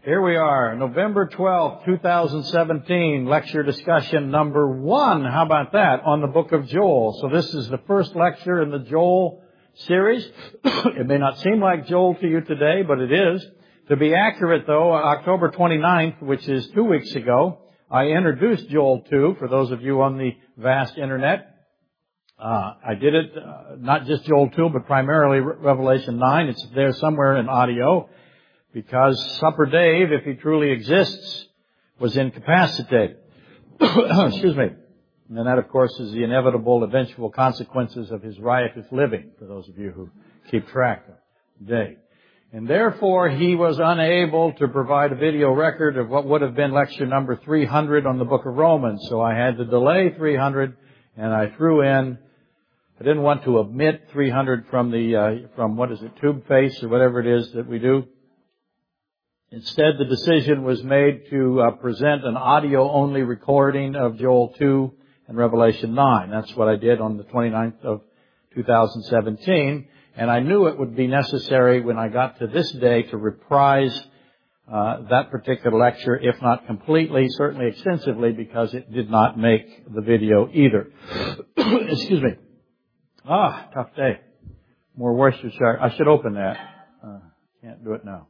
Here we are, November 12th, 2017, lecture discussion number 1. How about that? On the book of Joel. So this is the first lecture in the Joel series. It may not seem like Joel to you today, but it is. To be accurate, though, October 29th, which is 2 weeks ago, I introduced Joel 2, for those of you on the vast internet. I did it, not just Joel 2, but primarily Revelation 9. It's there somewhere in audio. Because Supper Dave, if he truly exists, was incapacitated. Excuse me. And that, of course, is the inevitable, eventual consequences of his riotous living, for those of you who keep track of Dave. And therefore, he was unable to provide a video record of what would have been lecture number 300 on the book of Romans. So I had to delay 300, and I threw in, I didn't want to omit 300 from tube face or whatever it is that we do. Instead, the decision was made to present an audio-only recording of Joel 2 and Revelation 9. That's what I did on the 29th of 2017. And I knew it would be necessary when I got to this day to reprise that particular lecture, if not completely, certainly extensively, because it did not make the video either. Excuse me. Tough day. More Worcestershire. I should open that. Can't do it now.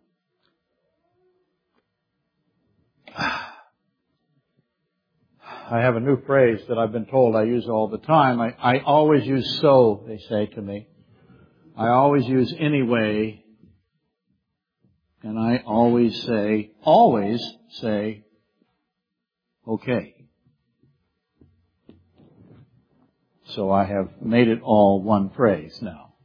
I have a new phrase that I've been told I use all the time. I always use so, they say to me. I always use anyway. And I always say, okay. So I have made it all one phrase now.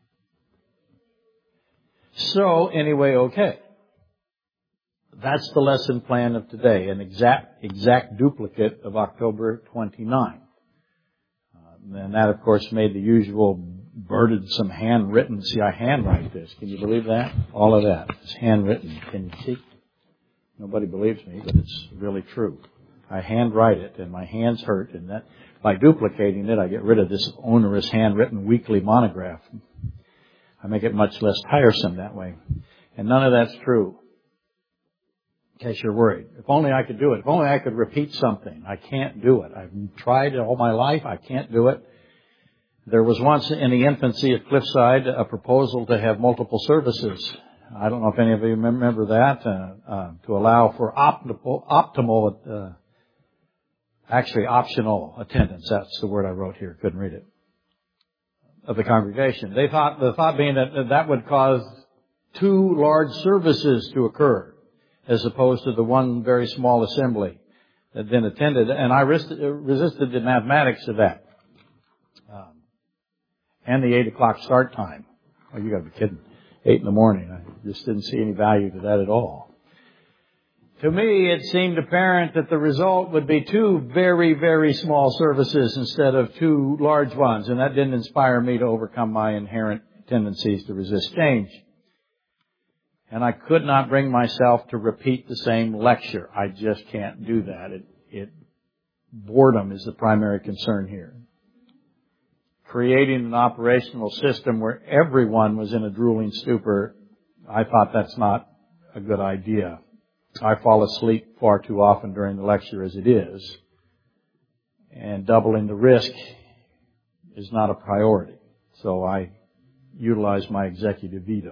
So, anyway, okay. That's the lesson plan of today, an exact duplicate of October 29th. And that, of course, made the usual burdensome handwritten. See, I handwrite this. Can you believe that? All of that is handwritten. Can you see? Nobody believes me, but it's really true. I handwrite it, and my hands hurt, and that by duplicating it, I get rid of this onerous handwritten weekly monograph. I make it much less tiresome that way. And none of that's true. In case you're worried. If only I could do it. If only I could repeat something. I can't do it. I've tried it all my life. I can't do it. There was once in the infancy at Cliffside a proposal to have multiple services. I don't know if any of you remember that, to allow for optional attendance. That's the word I wrote here. Couldn't read it. Of the congregation. The thought being that would cause 2 large services to occur, as opposed to the one very small assembly that then attended. And I resisted the mathematics of that. And the 8 o'clock start time. Oh, you gotta be kidding. 8 in the morning. I just didn't see any value to that at all. To me, it seemed apparent that the result would be 2 very, very small services instead of 2 large ones. And that didn't inspire me to overcome my inherent tendencies to resist change. And I could not bring myself to repeat the same lecture. I just can't do that. Boredom is the primary concern here. Creating an operational system where everyone was in a drooling stupor, I thought that's not a good idea. I fall asleep far too often during the lecture as it is. And doubling the risk is not a priority. So I utilize my executive veto.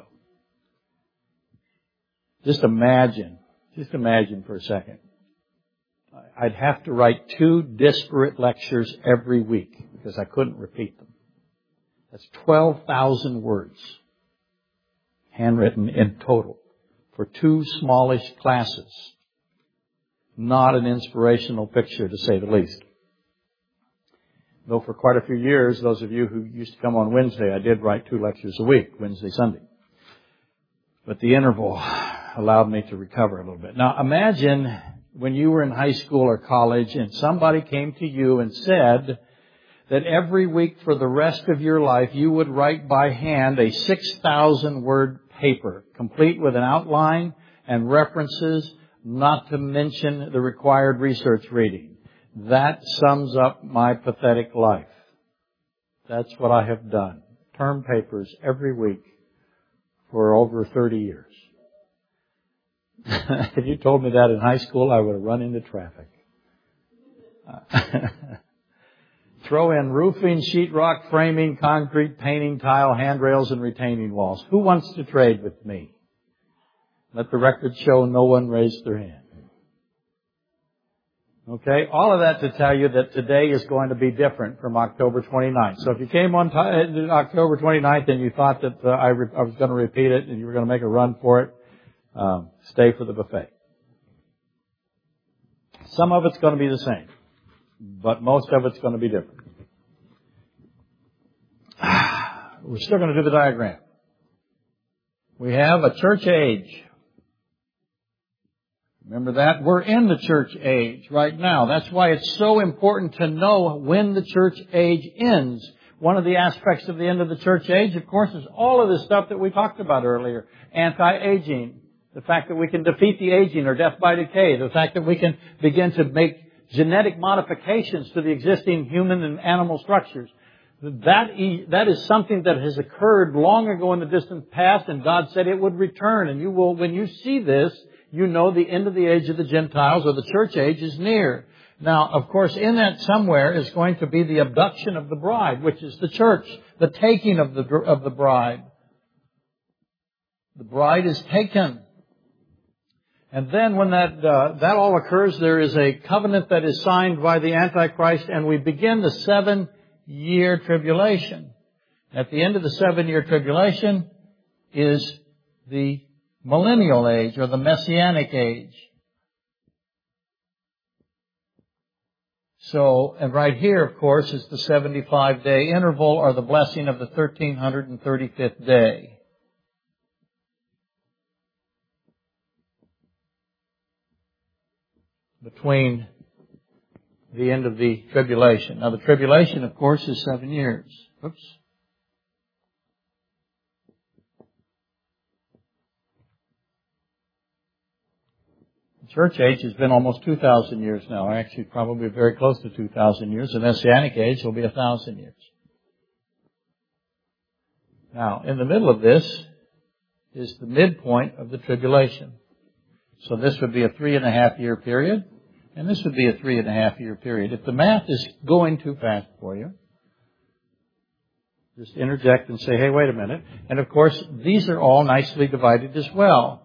Just imagine for a second. I'd have to write 2 disparate lectures every week because I couldn't repeat them. That's 12,000 words handwritten in total for 2 smallish classes. Not an inspirational picture, to say the least. Though for quite a few years, those of you who used to come on Wednesday, I did write 2 lectures a week, Wednesday, Sunday. But the interval allowed me to recover a little bit. Now imagine when you were in high school or college and somebody came to you and said that every week for the rest of your life you would write by hand a 6,000 word paper, complete with an outline and references, not to mention the required research reading. That sums up my pathetic life. That's what I have done. Term papers every week for over 30 years. If you told me that in high school, I would have run into traffic. Throw in roofing, sheetrock, framing, concrete, painting, tile, handrails, and retaining walls. Who wants to trade with me? Let the record show no one raised their hand. Okay, all of that to tell you that today is going to be different from October 29th. So if you came on October 29th and you thought that I was going to repeat it and you were going to make a run for it, stay for the buffet. Some of it's going to be the same, but most of it's going to be different. We're still going to do the diagram. We have a church age. Remember that? We're in the church age right now. That's why it's so important to know when the church age ends. One of the aspects of the end of the church age, of course, is all of the stuff that we talked about earlier. Anti-aging. The fact that we can defeat the aging or death by decay. The fact that we can begin to make genetic modifications to the existing human and animal structures. That is something that has occurred long ago in the distant past, and God said it would return. And you will, when you see this, you know the end of the age of the Gentiles, or the church age, is near. Now, of course, in that somewhere is going to be the abduction of the bride, which is the church, the taking of the bride. The bride is taken. And then when that all occurs, there is a covenant that is signed by the Antichrist, and we begin the 7-year tribulation. At the end of the 7-year tribulation is the millennial age, or the messianic age. So, and right here, of course, is the 75-day interval, or the blessing of the 1335th day. Between the end of the tribulation. Now, the tribulation, of course, is 7 years. Oops. The church age has been almost 2,000 years now. Actually, probably very close to 2,000 years. The Messianic age will be 1,000 years. Now, in the middle of this is the midpoint of the tribulation. So this would be a 3.5-year period, and this would be a 3.5-year period. If the math is going too fast for you, just interject and say, hey, wait a minute. And of course, these are all nicely divided as well.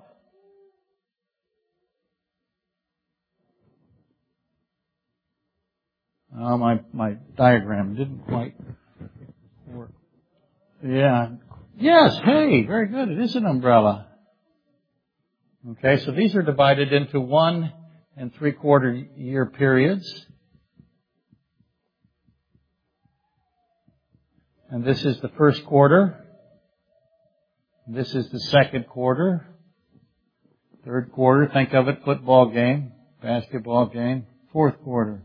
Oh, my diagram didn't quite work. Yeah. Yes, hey, very good. It is an umbrella. Okay, so these are divided into 1 3/4 year periods. And this is the first quarter. This is the second quarter. Third quarter, think of it, football game, basketball game. Fourth quarter.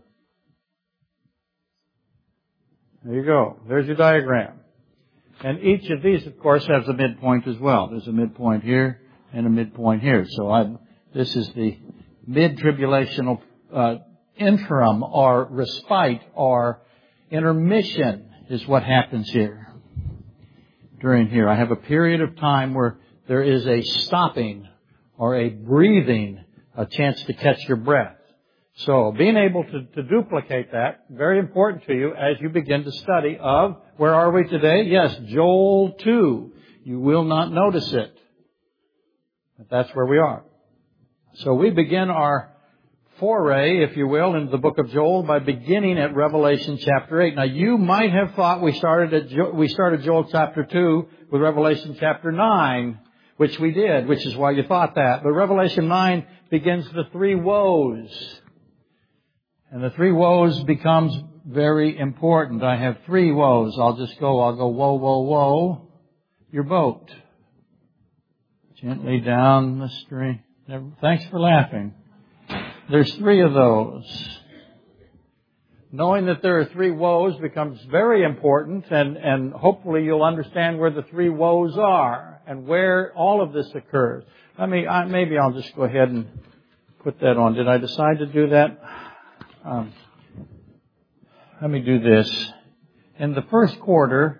There you go. There's your diagram. And each of these, of course, has a midpoint as well. There's a midpoint here and a midpoint here. So this is the mid-tribulational interim, or respite, or intermission is what happens here. During here, I have a period of time where there is a stopping or a breathing, a chance to catch your breath. So being able to duplicate that, very important to you as you begin to study of, where are we today? Yes, Joel 2. You will not notice it. But that's where we are. So we begin our foray, if you will, into the book of Joel by beginning at Revelation chapter 8. Now you might have thought we started Joel chapter 2 with Revelation chapter 9, which we did, which is why you thought that. But Revelation 9 begins the 3 woes. And the 3 woes becomes very important. I have 3 woes. I'll go, woe, woe, woe. Your boat. Gently down the stream. Thanks for laughing. There's 3 of those. Knowing that there are 3 woes becomes very important, and hopefully you'll understand where the 3 woes are and where all of this occurs. Maybe I'll just go ahead and put that on. Did I decide to do that? Let me do this. In the first quarter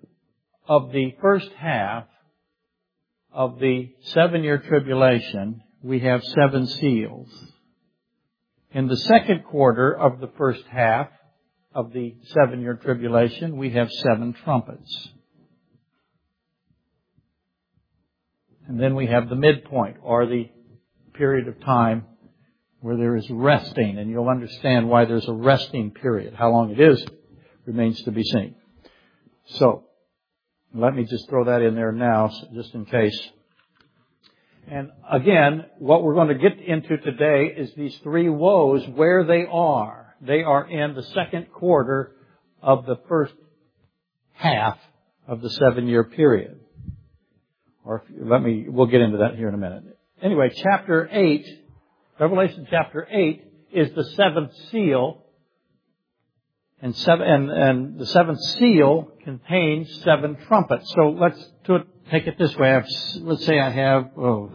of the first half of the 7-year tribulation, we have 7 seals. In the second quarter of the first half of the 7-year tribulation, we have 7 trumpets. And then we have the midpoint, or the period of time where there is resting, and you'll understand why there's a resting period. How long it is remains to be seen. So, let me just throw that in there now, just in case. And again, what we're going to get into today is these 3 woes, where they are. They are in the second quarter of the first half of the 7-year period. We'll get into that here in a minute. Anyway, chapter 8, Revelation chapter 8 is the 7th seal. And the 7th seal contains 7 trumpets. So let's take it this way. Let's say I have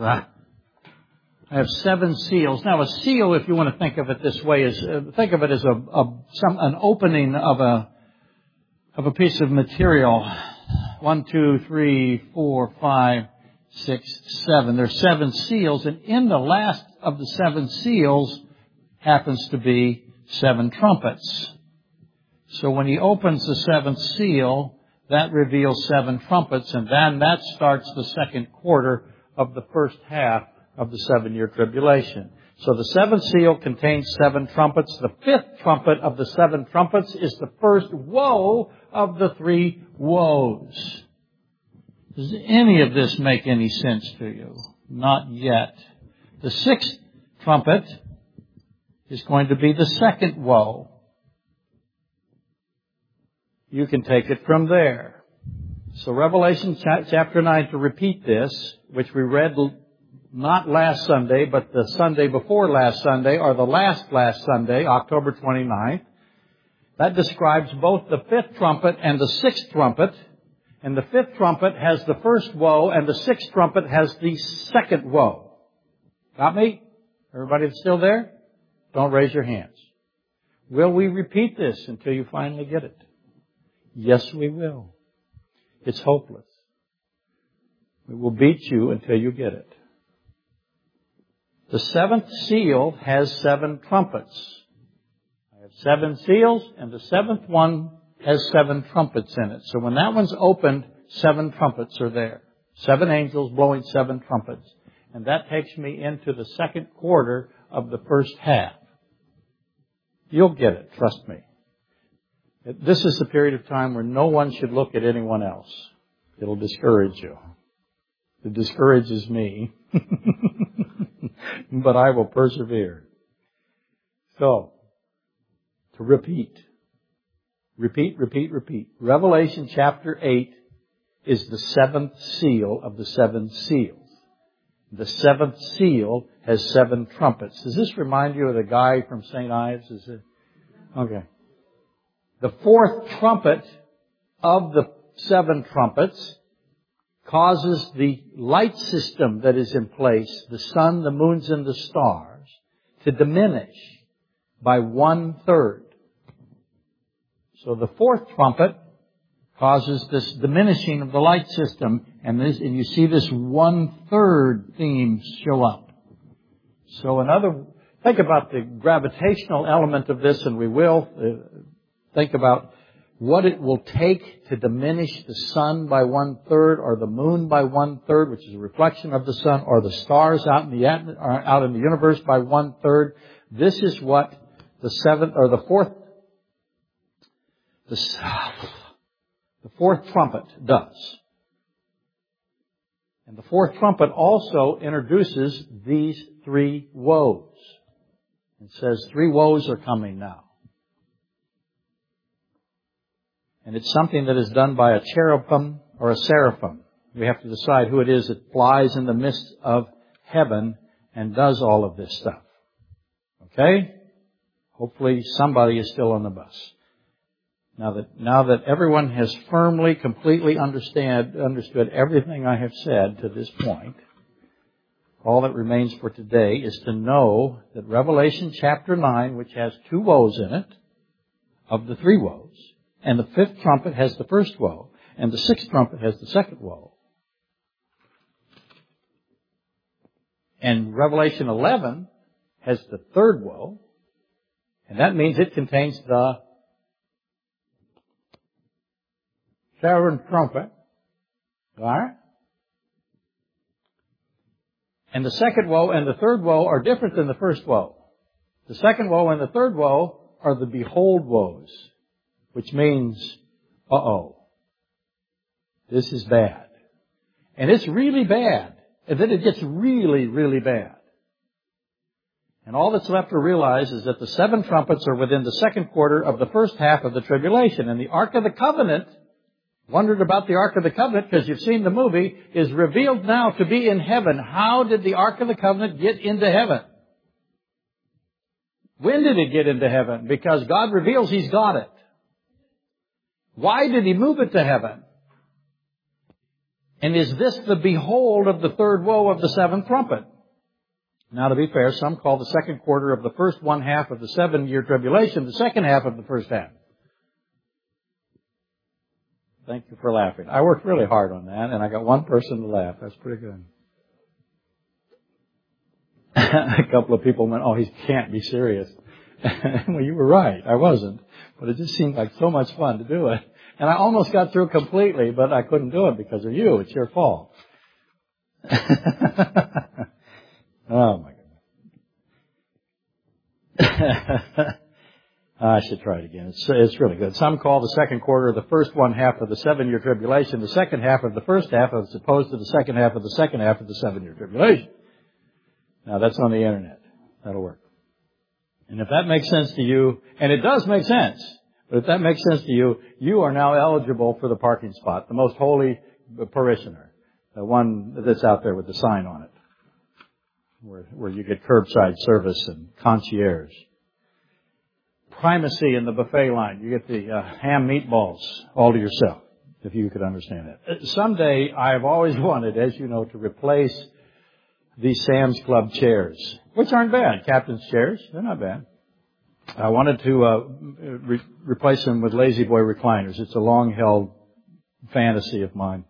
7 seals. Now, a seal, if you want to think of it this way, think of it as an opening of a piece of material. 1, 2, 3, 4, 5, 6, 7. There's 7 seals, and in the last of the 7 seals happens to be 7 trumpets. So when he opens the 7th seal, that reveals 7 trumpets, and then that starts the second quarter of the first half of the 7-year tribulation. So the 7th seal contains 7 trumpets. The 5th trumpet of the 7 trumpets is the first woe of the 3 woes. Does any of this make any sense to you? Not yet. The 6th trumpet is going to be the second woe. You can take it from there. So Revelation chapter 9, to repeat this, which we read not last Sunday, but the Sunday before last Sunday, or the last Sunday, October 29th. That describes both the 5th trumpet and the 6th trumpet. And the 5th trumpet has the first woe, and the 6th trumpet has the second woe. Got me? Everybody that's still there? Don't raise your hands. Will we repeat this until you finally get it? Yes, we will. It's hopeless. We will beat you until you get it. The 7th seal has 7 trumpets. I have 7 seals, and the 7th one has 7 trumpets in it. So when that one's opened, 7 trumpets are there. 7 angels blowing 7 trumpets. And that takes me into the second quarter of the first half. You'll get it, trust me. This is the period of time where no one should look at anyone else. It'll discourage you. It discourages me. But I will persevere. So, to repeat. Repeat. Revelation chapter 8 is the 7th seal of the 7 seals. The 7th seal has 7 trumpets. Does this remind you of the guy from St. Ives? Is it? Okay. The 4th trumpet of the 7 trumpets causes the light system that is in place, the sun, the moons, and the stars, to diminish by 1/3. So the 4th trumpet causes this diminishing of the light system, and you see this 1/3 theme show up. So think about the gravitational element of this, and we will think about what it will take to diminish the sun by 1/3, or the moon by 1/3, which is a reflection of the sun, or the stars out in the universe by 1/3. This is what the 4th trumpet does. And the 4th trumpet also introduces these 3 woes. It says 3 woes are coming now. And it's something that is done by a cherubim or a seraphim. We have to decide who it is that flies in the midst of heaven and does all of this stuff. Okay? Hopefully somebody is still on the bus. Now that everyone has firmly, completely understood everything I have said to this point, all that remains for today is to know that Revelation chapter 9, which has 2 woes in it, of the 3 woes, and the 5th trumpet has the first woe, and the 6th trumpet has the second woe. And Revelation 11 has the third woe, and that means it contains the seventh trumpet. All right? And the second woe and the third woe are different than the first woe. The second woe and the third woe are the behold woes, which means, this is bad. And it's really bad. And then it gets really, really bad. And all that's left to realize is that the seven trumpets are within the second quarter of the first half of the tribulation. And the Ark of the Covenant, wondered about the Ark of the Covenant because you've seen the movie, is revealed now to be in heaven. How did the Ark of the Covenant get into heaven? When did it get into heaven? Because God reveals He's got it. Why did He move it to heaven? And is this the behold of the third woe of the seventh trumpet? Now, to be fair, some call the second quarter of the first one half of the 7-year tribulation the second half of the first half. Thank you for laughing. I worked really hard on that, and I got one person to laugh. That's pretty good. A couple of people went, he can't be serious. Well, you were right. I wasn't. But it just seemed like so much fun to do it. And I almost got through completely, but I couldn't do it because of you. It's your fault. Oh, my goodness. I should try it again. It's really good. Some call the second quarter the first one half of the 7-year tribulation, the second half of the first half, as opposed to the second half of the second half of the 7-year tribulation. Now, that's on the Internet. That'll work. And if that makes sense to you, and it does make sense, but if that makes sense to you, you are now eligible for the parking spot, the most holy parishioner, the one that's out there with the sign on it, where you get curbside service and concierge. Primacy in the buffet line. You get the ham meatballs all to yourself, if you could understand it. Someday, I've always wanted, as you know, to replace these Sam's Club chairs, which aren't bad. Captain's chairs, they're not bad. I wanted to replace them with Lazy Boy recliners. It's a long-held fantasy of mine.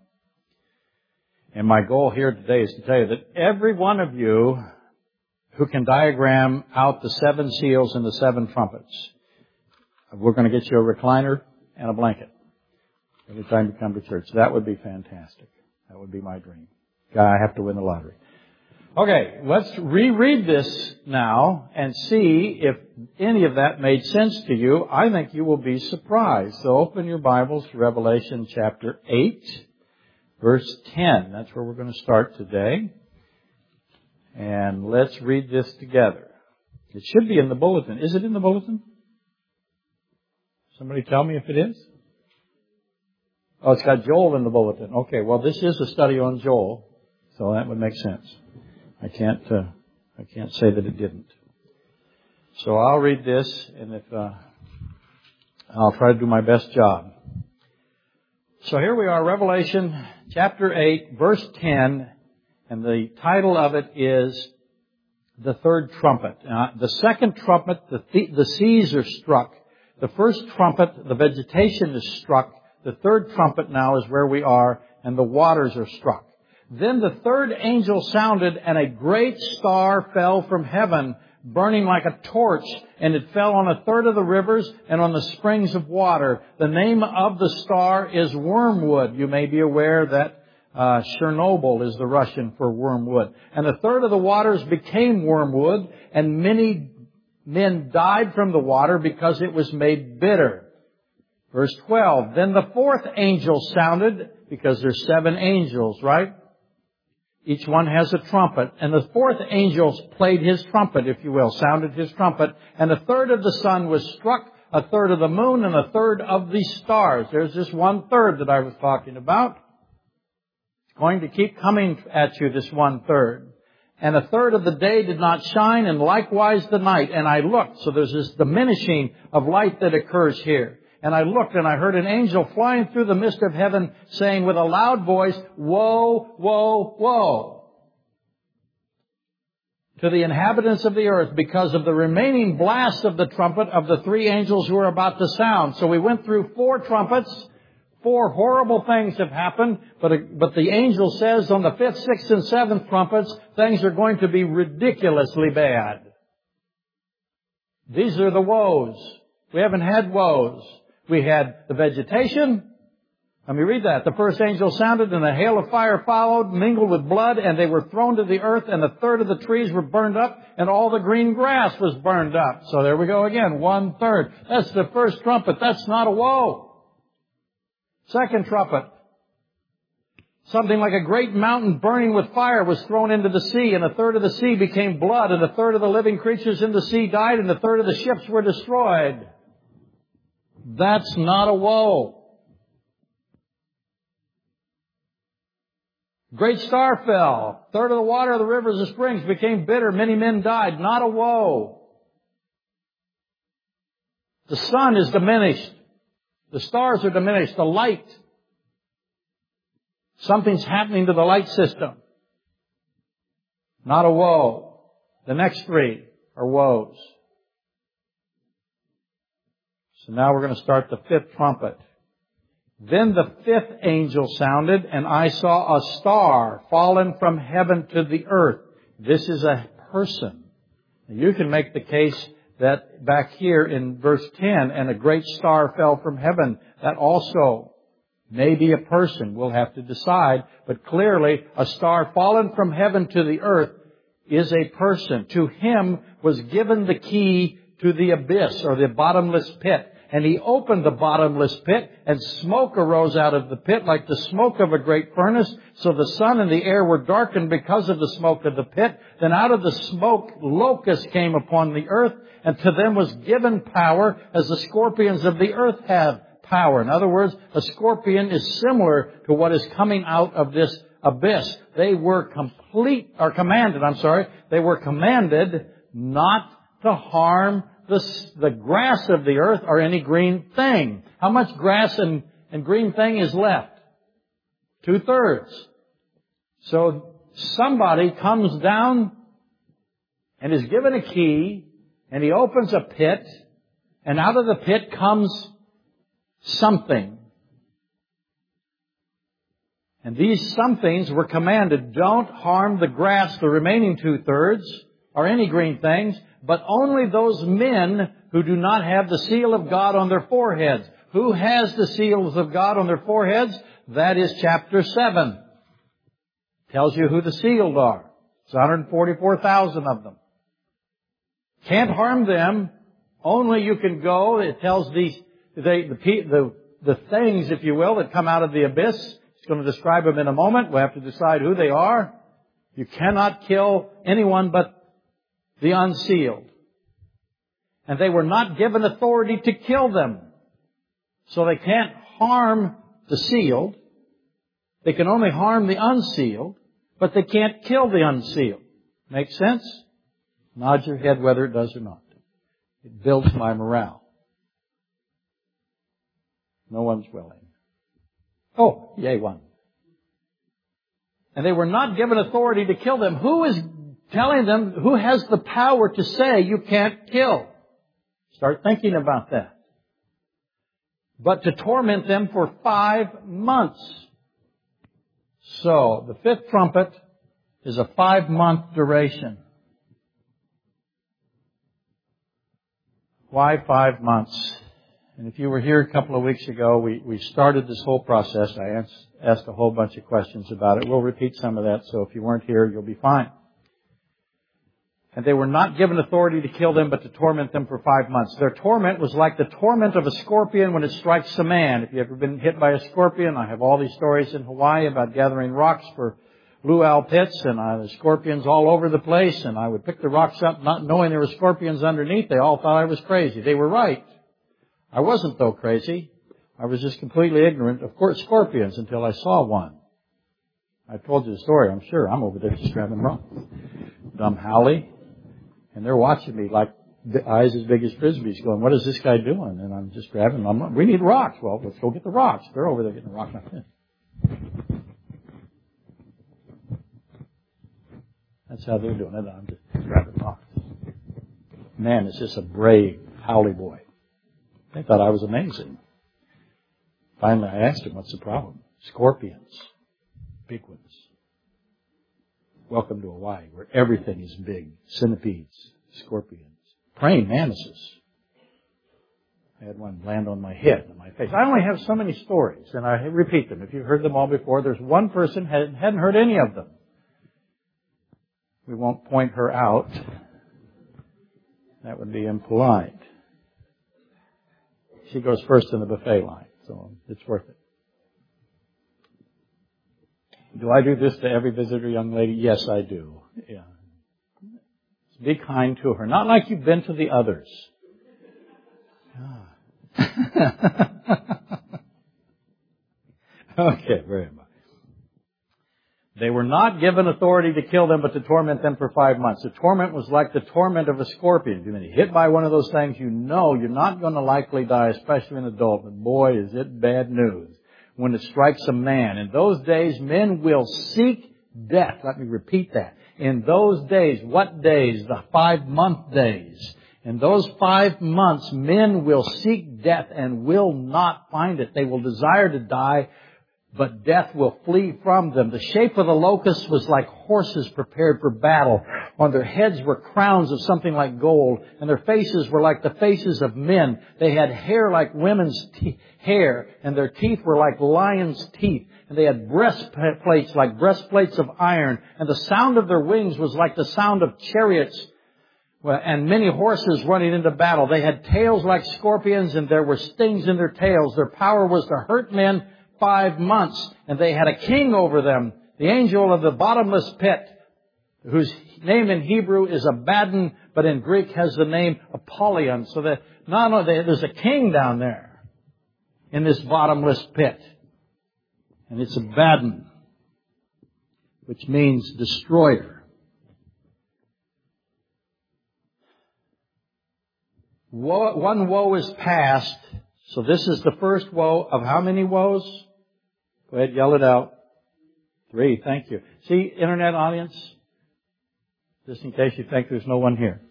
And my goal here today is to tell you that every one of you who can diagram out the 7 seals and the 7 trumpets, we're going to get you a recliner and a blanket every time you come to church. That would be fantastic. That would be my dream. I have to win the lottery. Okay, let's reread this now and see if any of that made sense to you. I think you will be surprised. So open your Bibles to Revelation chapter 8, verse 10. That's where we're going to start today. And let's read this together. It should be in the bulletin. Is it in the bulletin? Somebody tell me if it is. Oh, it's got Joel in the bulletin. Okay, well, this is a study on Joel, so that would make sense. I can't say that it didn't. So I'll read this, and if I'll try to do my best job. So here we are, Revelation chapter 8, verse 10, and the title of it is The Third Trumpet. The second trumpet, the seas are struck. The first trumpet, the vegetation is struck. The third trumpet now is where we are, and the waters are struck. Then the third angel sounded, and a great star fell from heaven, burning like a torch, and it fell on a third of the rivers and on the springs of water. The name of the star is Wormwood. You may be aware that Chernobyl is the Russian for wormwood. And a third of the waters became wormwood, and many men died from the water because it was made bitter. Verse 12, then the fourth angel sounded, because there's 7 angels, right? Each one has a trumpet. And the fourth angel played his trumpet, if you will, sounded his trumpet. And a third of the sun was struck, a third of the moon, and a third of the stars. There's this 1/3 that I was talking about. It's going to keep coming at you, this 1/3. And a third of the day did not shine, and likewise the night. And I looked. So there's this diminishing of light that occurs here. And I looked, and I heard an angel flying through the midst of heaven, saying with a loud voice, woe, woe, woe, to the inhabitants of the earth, because of the remaining blast of the trumpet of the 3 angels who are about to sound. So we went through 4 trumpets, 4 horrible things have happened, but the angel says on the 5th, 6th, and 7th trumpets, things are going to be ridiculously bad. These are the woes. We haven't had woes. We had the vegetation. Let me read that. The first angel sounded, and a hail of fire followed, mingled with blood, and they were thrown to the earth, and 1/3 of the trees were burned up, and all the green grass was burned up. So there we go again, 1/3. That's the first trumpet. That's not a woe. Second trumpet. Something like a great mountain burning with fire was thrown into the sea, and 1/3 of the sea became blood, and 1/3 of the living creatures in the sea died, and 1/3 of the ships were destroyed. That's not a woe. Great star fell. 1/3 of the water of the rivers and springs became bitter. Many men died. Not a woe. The sun is diminished. The stars are diminished. The light. Something's happening to the light system. Not a woe. The next 3 are woes. So now we're going to start the 5th trumpet. Then the 5th angel sounded, and I saw a star fallen from heaven to the earth. This is a person. You can make the case that back here in verse 10, and a great star fell from heaven. That also may be a person. We'll have to decide. But clearly, a star fallen from heaven to the earth is a person. To him was given the key to the abyss, or the bottomless pit. And he opened the bottomless pit, and smoke arose out of the pit like the smoke of a great furnace. So the sun and the air were darkened because of the smoke of the pit. Then out of the smoke, locusts came upon the earth, and to them was given power as the scorpions of the earth have power. In other words, a scorpion is similar to what is coming out of this abyss. They were commanded not to harm the grass of the earth or any green thing. How much grass and green thing is left? 2/3. So somebody comes down and is given a key, and he opens a pit, and out of the pit comes something. And these somethings were commanded, don't harm the grass, the remaining 2/3, or any green things, but only those men who do not have the seal of God on their foreheads. Who has the seals of God on their foreheads? That is chapter 7. Tells you who the sealed are. It's 144,000 of them. Can't harm them. Only you can go. It tells the things, if you will, that come out of the abyss. It's going to describe them in a moment. We'll have to decide who they are. You cannot kill anyone but the unsealed. And they were not given authority to kill them. So they can't harm the sealed. They can only harm the unsealed, but they can't kill the unsealed. Make sense? Nod your head whether it does or not. It builds my morale. No one's willing. Oh, yay, one. And they were not given authority to kill them. Who is telling them, who has the power to say you can't kill? Start thinking about that. But to torment them for 5 months. So, the 5th trumpet is a 5-month duration. Why 5 months? And if you were here a couple of weeks ago, we started this whole process. I asked a whole bunch of questions about it. We'll repeat some of that, so if you weren't here, you'll be fine. And they were not given authority to kill them, but to torment them for 5 months. Their torment was like the torment of a scorpion when it strikes a man. If you've ever been hit by a scorpion, I have all these stories in Hawaii about gathering rocks for luau pits, and the scorpions all over the place, and I would pick the rocks up not knowing there were scorpions underneath. They all thought I was crazy. They were right. I wasn't, though, crazy. I was just completely ignorant of course scorpions until I saw one. I've told you the story, I'm sure. I'm over there just grabbing rocks. Dumb Howley. And they're watching me like the eyes as big as Frisbees going, what is this guy doing? And I'm just grabbing them. We need rocks. Well, let's go get the rocks. They're over there getting the rocks like this. That's how they're doing it. I'm just grabbing rocks. Man, it's just a brave Howley boy. They thought I was amazing. Finally, I asked him, what's the problem? Scorpions. Big ones. Welcome to Hawaii, where everything is big. Centipedes, scorpions, praying mantises. I had one land on my head and my face. I only have so many stories, and I repeat them. If you've heard them all before, there's one person hadn't heard any of them. We won't point her out. That would be impolite. She goes first in the buffet line, so it's worth it. Do I do this to every visitor, young lady? Yes, I do. Yeah. Be kind to her. Not like you've been to the others. Okay, very much. They were not given authority to kill them, but to torment them for 5 months. The torment was like the torment of a scorpion. If you've been hit by one of those things, you know you're not going to likely die, especially an adult. But boy, is it bad news when it strikes a man. In those days, men will seek death. Let me repeat that. In those days, what days? The 5-month days. In those 5 months, men will seek death and will not find it. They will desire to die, but death will flee from them. The shape of the locusts was like horses prepared for battle. On their heads were crowns of something like gold, and their faces were like the faces of men. They had hair like women's hair, and their teeth were like lions' teeth. And they had breastplates like breastplates of iron, and the sound of their wings was like the sound of chariots, and many horses running into battle. They had tails like scorpions, and there were stings in their tails. Their power was to hurt men 5 months, and they had a king over them, the angel of the bottomless pit, whose name in Hebrew is Abaddon, but in Greek has the name Apollyon. So that there's a king down there in this bottomless pit, and it's Abaddon, which means destroyer. One woe is past. So this is the first woe of how many woes? Go ahead, yell it out. 3, thank you. See, internet audience, just in case you think there's no one here.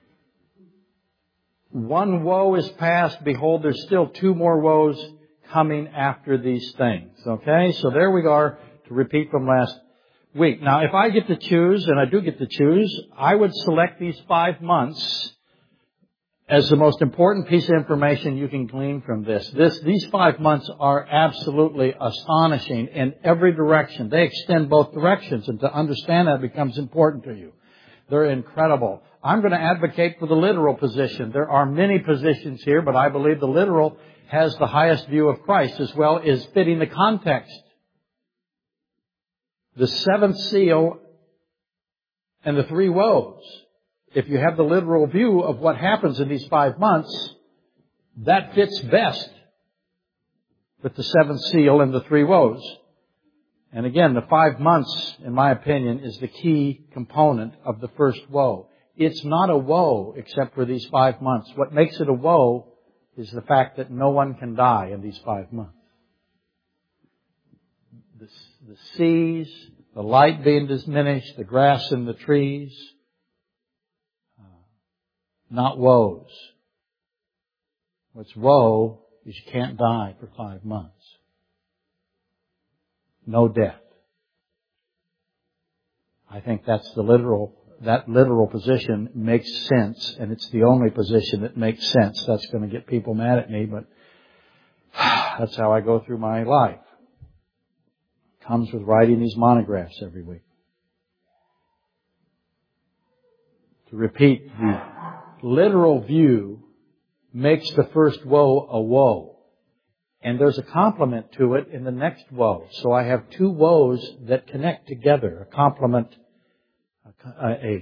One woe is past. Behold, there's still 2 more woes coming after these things. Okay, so there we are, to repeat from last week. Now, if I get to choose, and I do get to choose, I would select these 5 months as the most important piece of information you can glean from this. These 5 months are absolutely astonishing in every direction. They extend both directions, and to understand that becomes important to you. They're incredible. I'm going to advocate for the literal position. There are many positions here, but I believe the literal has the highest view of Christ, as well as fitting the context. The 7th seal and the 3 woes. If you have the literal view of what happens in these 5 months, that fits best with the 7th seal and the 3 woes. And again, the 5 months, in my opinion, is the key component of the first woe. It's not a woe except for these 5 months. What makes it a woe is the fact that no one can die in these 5 months. The seas, the light being diminished, the grass and the trees, not woes. What's woe is you can't die for 5 months. No death. I think that literal position makes sense, and it's the only position that makes sense. That's going to get people mad at me, but that's how I go through my life. It comes with writing these monographs every week. To repeat, the literal view makes the first woe a woe. And there's a complement to it in the next woe. So I have 2 woes that connect together. A complement, a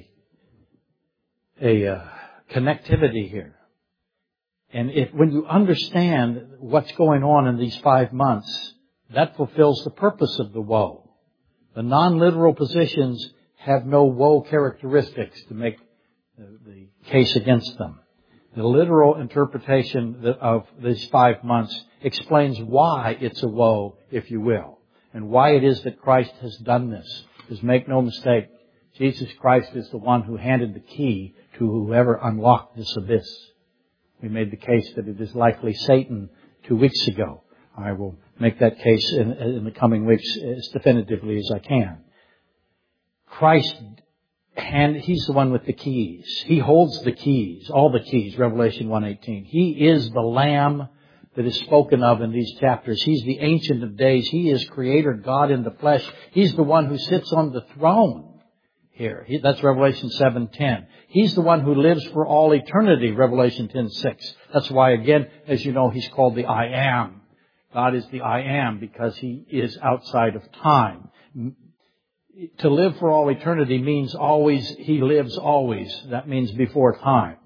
connectivity here. And when you understand what's going on in these 5 months, that fulfills the purpose of the woe. The non-literal positions have no woe characteristics to make the case against them. The literal interpretation of these 5 months explains why it's a woe, if you will, and why it is that Christ has done this. Because make no mistake, Jesus Christ is the one who handed the key to whoever unlocked this abyss. We made the case that it is likely Satan 2 weeks ago. I will make that case in the coming weeks as definitively as I can. Christ, and He's the one with the keys. He holds the keys, all the keys, Revelation 1:18. He is the Lamb that is spoken of in these chapters. He's the Ancient of Days. He is Creator God in the flesh. He's the one who sits on the throne here. That's Revelation 7:10. He's the one who lives for all eternity, Revelation 10:6. That's why, again, as you know, He's called the I Am. God is the I Am because He is outside of time. To live for all eternity means always, He lives always. That means before time.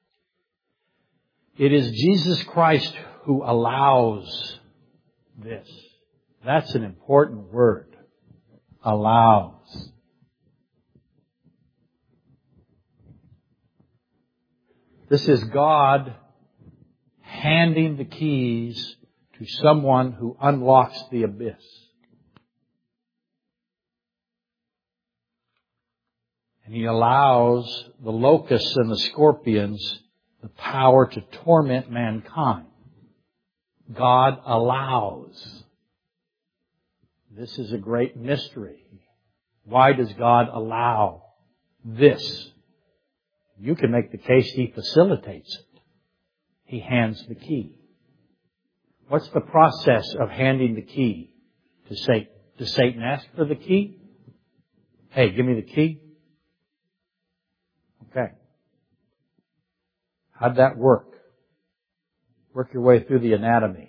It is Jesus Christ who allows this. That's an important word. Allows. This is God handing the keys to someone who unlocks the abyss. And He allows the locusts and the scorpions the power to torment mankind. God allows. This is a great mystery. Why does God allow this? You can make the case He facilitates it. He hands the key. What's the process of handing the key to Satan? Does Satan ask for the key? Hey, give me the key. Okay. How'd that work? Work your way through the anatomy.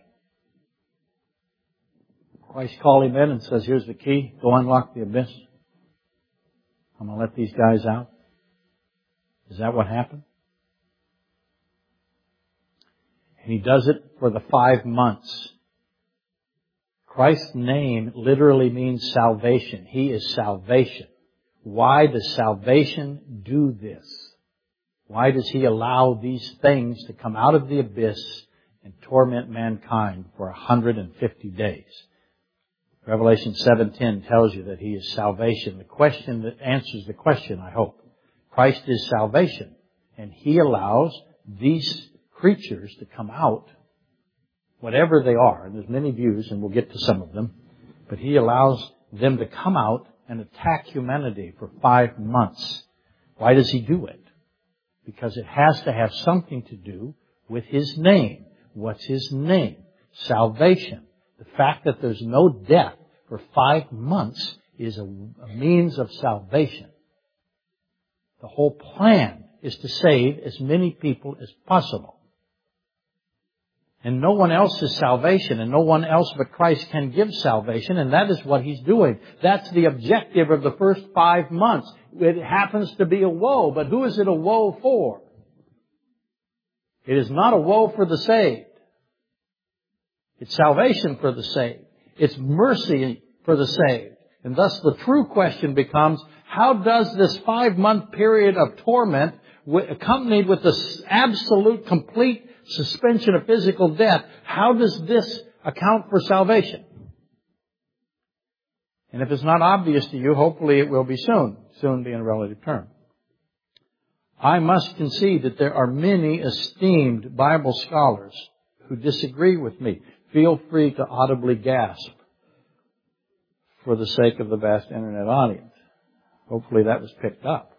Christ called him in and says, here's the key. Go unlock the abyss. I'm going to let these guys out. Is that what happened? And He does it for the 5 months. Christ's name literally means salvation. He is salvation. Why does salvation do this? Why does He allow these things to come out of the abyss and torment mankind for 150 days? Revelation 7:10 tells you that He is salvation. The question that answers the question, I hope. Christ is salvation. And He allows these creatures to come out, whatever they are. And there's many views, and we'll get to some of them. But He allows them to come out and attack humanity for 5 months. Why does He do it? Because it has to have something to do with His name. What's His name? Salvation. The fact that there's no death for 5 months is a means of salvation. The whole plan is to save as many people as possible. And no one else's salvation and no one else but Christ can give salvation, and that is what He's doing. That's the objective of the first 5 months. It happens to be a woe, but who is it a woe for? It is not a woe for the saved. It's salvation for the saved. It's mercy for the saved. And thus the true question becomes, how does this 5-month period of torment, accompanied with this absolute, complete suspension of physical death, how does this account for salvation? And if it's not obvious to you, hopefully it will be soon. Soon being a relative term. I must concede that there are many esteemed Bible scholars who disagree with me. Feel free to audibly gasp for the sake of the vast Internet audience. Hopefully that was picked up.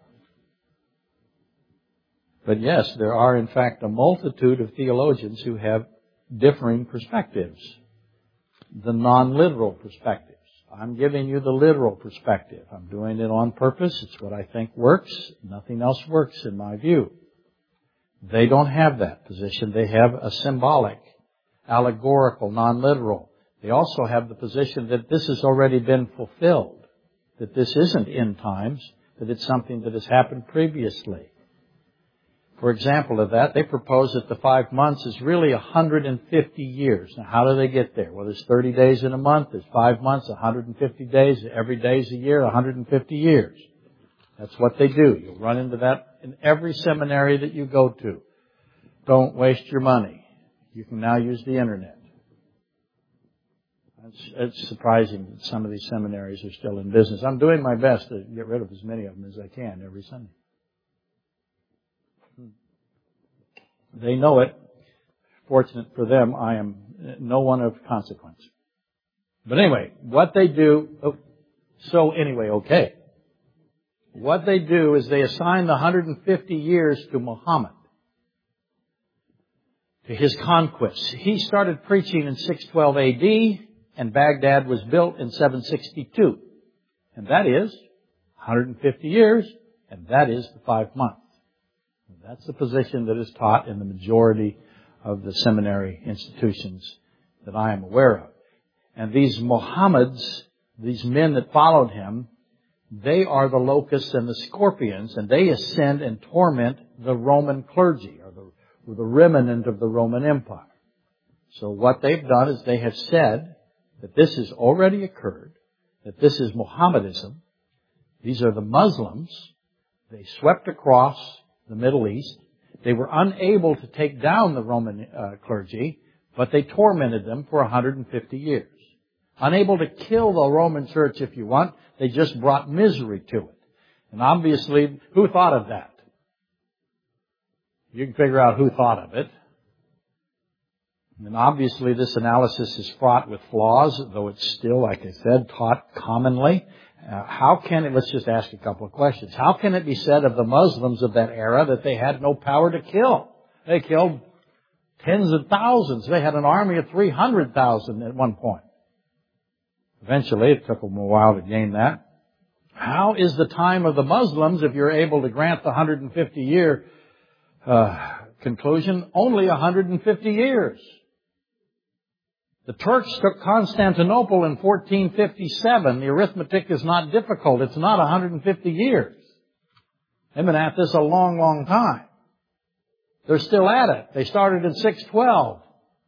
But yes, there are in fact a multitude of theologians who have differing perspectives. The non-literal perspectives. I'm giving you the literal perspective. I'm doing it on purpose. It's what I think works. Nothing else works in my view. They don't have that position. They have a symbolic, allegorical, non-literal. They also have the position that this has already been fulfilled. That this isn't end times. That it's something that has happened previously. For example of that, they propose that the 5 months is really 150 years. Now, how do they get there? Well, there's 30 days in a month. There's 5 months, 150 days. Every day is a year, 150 years. That's what they do. You'll run into that in every seminary that you go to. Don't waste your money. You can now use the Internet. It's surprising that some of these seminaries are still in business. I'm doing my best to get rid of as many of them as I can every Sunday. They know it. Fortunate for them, I am no one of consequence. But anyway, what they do, okay. What they do is they assign the 150 years to Muhammad, to his conquests. He started preaching in 612 AD, and Baghdad was built in 762. And that is 150 years, and that is the 5 months. That's the position that is taught in the majority of the seminary institutions that I am aware of. And these Mohammeds, these men that followed him, they are the locusts and the scorpions, and they ascend and torment the Roman clergy, or the remnant of the Roman Empire. So what they've done is they have said that this has already occurred, that this is Mohammedanism. These are the Muslims. They swept across the Middle East. They were unable to take down the Roman clergy, but they tormented them for 150 years. Unable to kill the Roman church, if you want, they just brought misery to it. And obviously, who thought of that? You can figure out who thought of it. And obviously this analysis is fraught with flaws, though it's still, like I said, taught commonly. Let's just ask a couple of questions. How can it be said of the Muslims of that era that they had no power to kill? They killed tens of thousands. They had an army of 300,000 at one point. Eventually, it took them a while to gain that. How is the time of the Muslims, if you're able to grant the 150-year conclusion, only 150 years? The Turks took Constantinople in 1457. The arithmetic is not difficult. It's not 150 years. They've been at this a long, long time. They're still at it. They started in 612.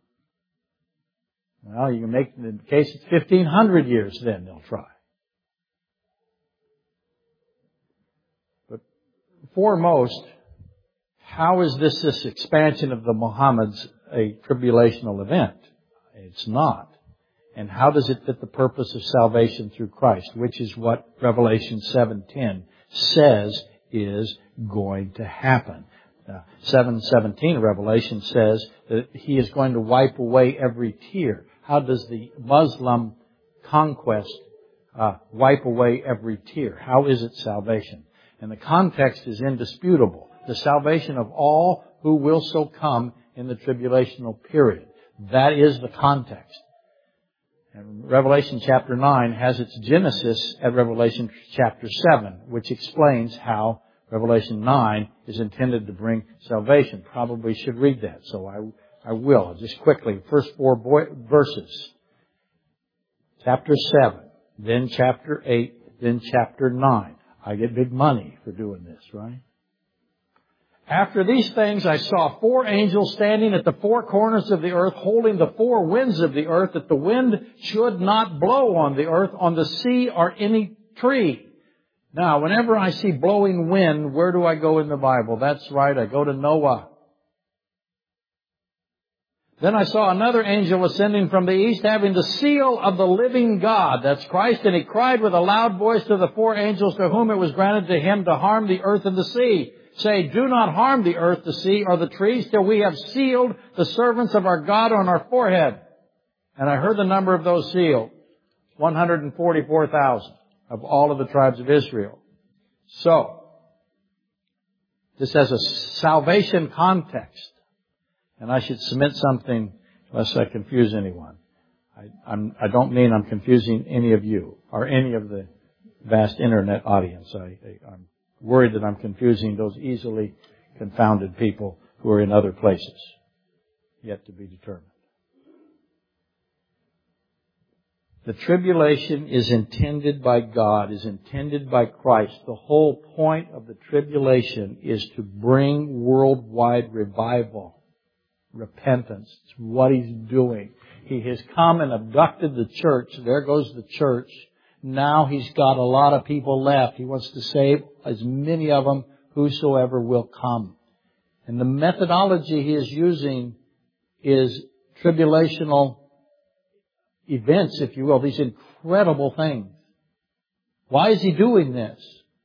Well, you can make the case it's 1,500 years then they'll try. But foremost, how is this expansion of the Mohammeds a tribulational event? It's not. And how does it fit the purpose of salvation through Christ, which is what Revelation 7:10 says is going to happen. 7:17 of Revelation says that He is going to wipe away every tear. How does the Muslim conquest wipe away every tear? How is it salvation? And the context is indisputable. The salvation of all who will so come in the tribulational period. That is the context. And Revelation chapter 9 has its genesis at Revelation chapter 7, which explains how Revelation 9 is intended to bring salvation. Probably should read that, so I will. Just quickly, first four verses. Chapter 7, then chapter 8, then chapter 9. I get big money for doing this, right? After these things, I saw 4 angels standing at the 4 corners of the earth, holding the 4 winds of the earth, that the wind should not blow on the earth, on the sea, or any tree. Now, whenever I see blowing wind, where do I go in the Bible? That's right, I go to Noah. Then I saw another angel ascending from the east, having the seal of the living God. That's Christ. And he cried with a loud voice to the 4 angels to whom it was granted to him to harm the earth and the sea. Say, do not harm the earth, the sea, or the trees, till we have sealed the servants of our God on our forehead. And I heard the number of those sealed, 144,000 of all of the tribes of Israel. So, this has a salvation context. And I should submit something, lest I confuse anyone. I don't mean I'm confusing any of you, or any of the vast internet audience. I'm worried that I'm confusing those easily confounded people who are in other places, yet to be determined. The tribulation is intended by God, is intended by Christ. The whole point of the tribulation is to bring worldwide revival, repentance. It's what He's doing. He has come and abducted the church. There goes the church. Now He's got a lot of people left. He wants to save as many of them, whosoever will come. And the methodology He is using is tribulational events, if you will, these incredible things. Why is He doing this?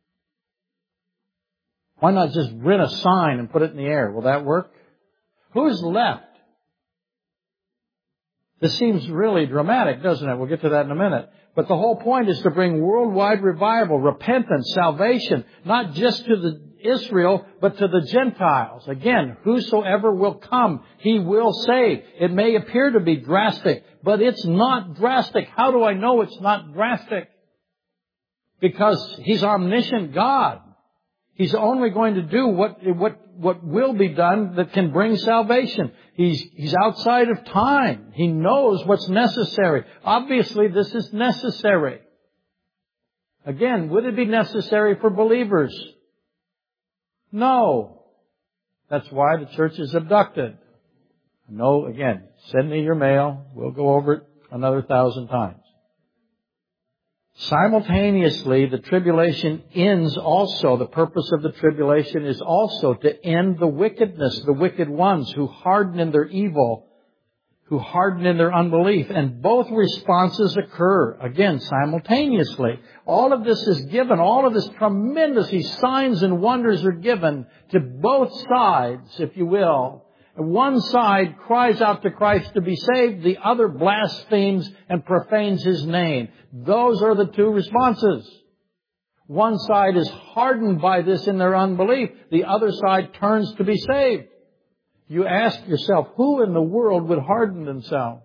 Why not just rent a sign and put it in the air? Will that work? Who's left? This seems really dramatic, doesn't it? We'll get to that in a minute. But the whole point is to bring worldwide revival, repentance, salvation, not just to the Israel, but to the Gentiles. Again, whosoever will come, He will save. It may appear to be drastic, but it's not drastic. How do I know it's not drastic? Because He's omniscient God. He's only going to do what will be done that can bring salvation. He's outside of time. He knows what's necessary. Obviously, this is necessary. Again, would it be necessary for believers? No. That's why the church is abducted. No, again, send me your mail. We'll go over it another 1,000 times. Simultaneously, the tribulation ends also. The purpose of the tribulation is also to end the wickedness, the wicked ones who harden in their evil, who harden in their unbelief. And both responses occur, again, simultaneously. All of this is given. All of this tremendous signs and wonders are given to both sides, if you will. One side cries out to Christ to be saved. The other blasphemes and profanes His name. Those are the two responses. One side is hardened by this in their unbelief. The other side turns to be saved. You ask yourself, who in the world would harden themselves?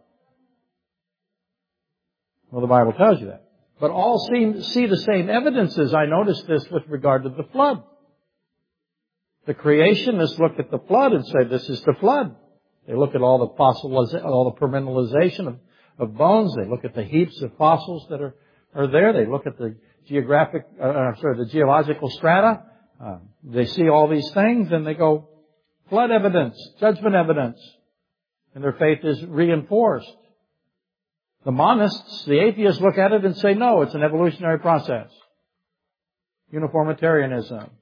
Well, the Bible tells you that. But all see the same evidences. I noticed this with regard to the flood. The creationists look at the flood and say, this is the flood. They look at all the permineralization of bones. They look at the heaps of fossils that are there. They look at the geological strata. They see all these things and they go, flood evidence, judgment evidence. And their faith is reinforced. The monists, the atheists look at it and say, no, it's an evolutionary process. Uniformitarianism.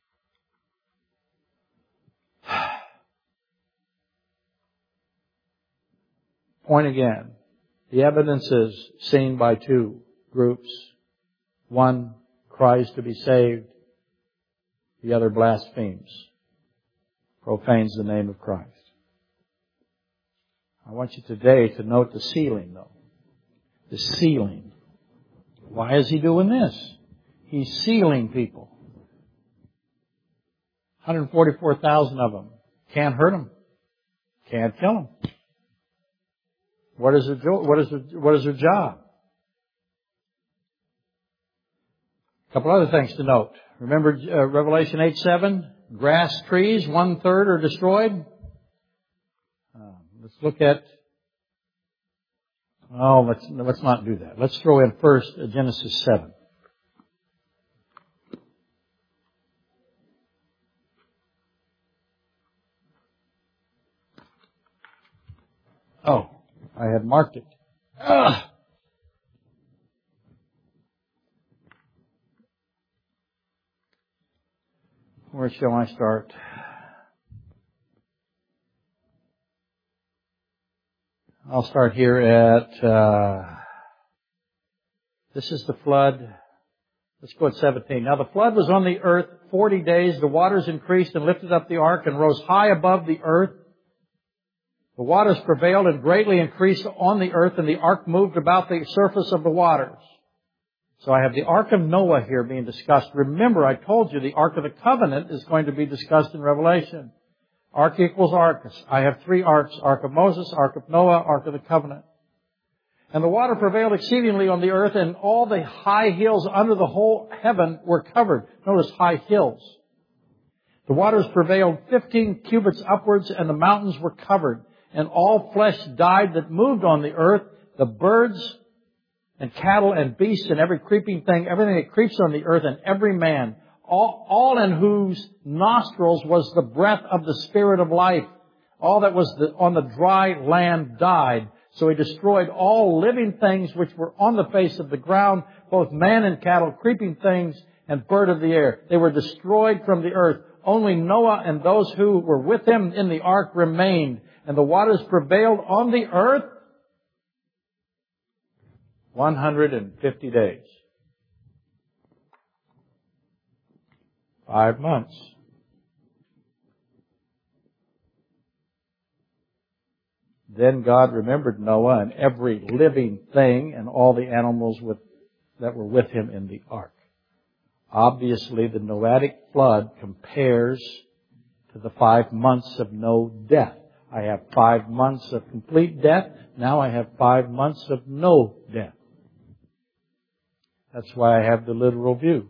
Point again. The evidence is seen by two groups. One cries to be saved. The other blasphemes, profanes the name of Christ. I want you today to note the sealing, though. The sealing. Why is He doing this? He's sealing people. 144,000 of them. Can't hurt them. Can't kill them. What is their job? A couple other things to note. Remember Revelation 8:7? Grass, trees, 1/3 are destroyed. Let's look at. Let's not do that. Let's throw in first Genesis 7. Oh, I had marked it. Where shall I start? I'll start here at, this is the flood. Let's go at 17. Now the flood was on the earth 40 days. The waters increased and lifted up the ark and rose high above the earth. The waters prevailed and greatly increased on the earth, and the ark moved about the surface of the waters. So I have the Ark of Noah here being discussed. Remember, I told you the Ark of the Covenant is going to be discussed in Revelation. Ark equals ark. I have three arks: Ark of Moses, Ark of Noah, Ark of the Covenant. And the water prevailed exceedingly on the earth, and all the high hills under the whole heaven were covered. Notice high hills. The waters prevailed 15 cubits upwards, and the mountains were covered. And all flesh died that moved on the earth, the birds and cattle and beasts and every creeping thing, everything that creeps on the earth, and every man, all in whose nostrils was the breath of the Spirit of life. All that was on the dry land died. So He destroyed all living things which were on the face of the ground, both man and cattle, creeping things, and bird of the air. They were destroyed from the earth. Only Noah and those who were with him in the ark remained. And the waters prevailed on the earth 150 days. 5 months. Then God remembered Noah and every living thing and all the animals that were with him in the ark. Obviously, the Noahic flood compares to the 5 months of no death. I have 5 months of complete death. Now I have 5 months of no death. That's why I have the literal view.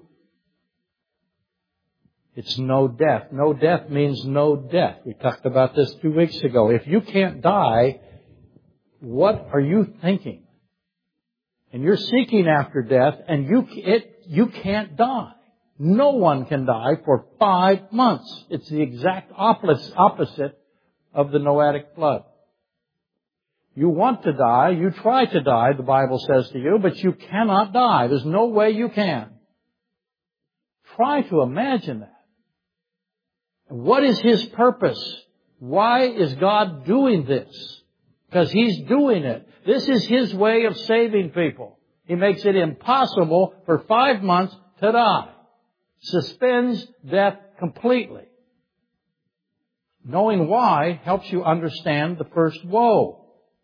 It's no death. No death means no death. We talked about this 2 weeks ago. If you can't die, what are you thinking? And you're seeking after death, and you can't die. No one can die for 5 months. It's the exact opposite of the Noahic flood. You want to die, you try to die, the Bible says to you, but you cannot die. There's no way you can. Try to imagine that. What is His purpose? Why is God doing this? Because He's doing it. This is His way of saving people. He makes it impossible for 5 months to die. Suspends death completely. Knowing why helps you understand the first woe.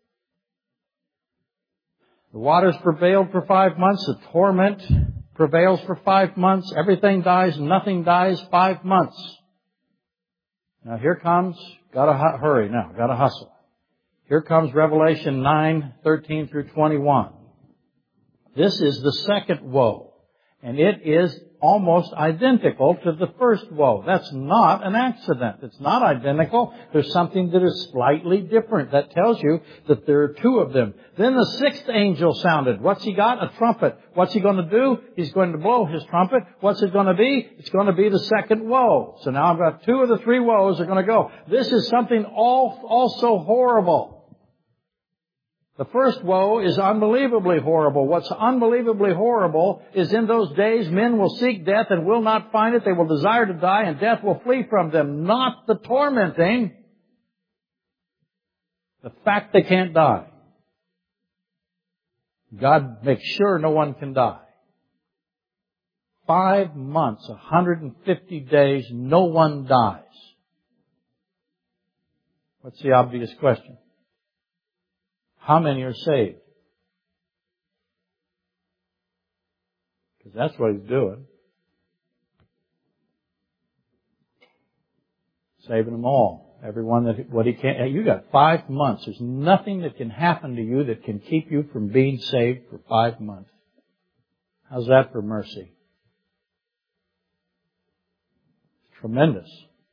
The waters prevailed for 5 months. The torment prevails for 5 months. Everything dies. Nothing dies. 5 months. Now here comes, gotta hurry now, gotta hustle. Here comes Revelation 9:13 through 21. This is the second woe. And it is almost identical to the first woe. That's not an accident. It's not identical. There's something that is slightly different. That tells you that there are 2 of them. Then the 6th angel sounded. What's he got? A trumpet. What's he going to do? He's going to blow his trumpet. What's it going to be? It's going to be the second woe. So now I've got 2 of the 3 woes are going to go. This is something also horrible. The first woe is unbelievably horrible. What's unbelievably horrible is in those days men will seek death and will not find it. They will desire to die and death will flee from them. Not the tormenting. The fact they can't die. God makes sure no one can die. 5 months, 150 days, no one dies. What's the obvious question? How many are saved? Because that's what He's doing. Saving them all. Everyone what He can. You got 5 months. There's nothing that can happen to you that can keep you from being saved for 5 months. How's that for mercy? Tremendous.